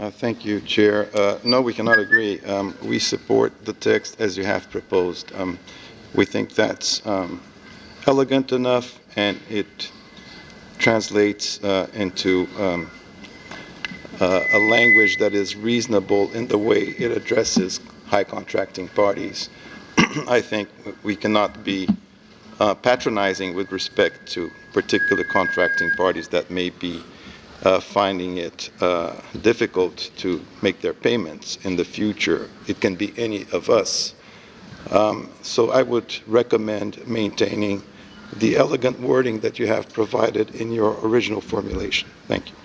Thank you, Chair. No, we cannot agree. We support the text as you have proposed. We think that's elegant enough, and it translates into a language that is reasonable in the way it addresses high contracting parties. I think we cannot be patronizing with respect to particular contracting parties that may be finding it difficult to make their payments in the future. It can be any of us. So I would recommend maintaining the elegant wording that you have provided in your original formulation. Thank you.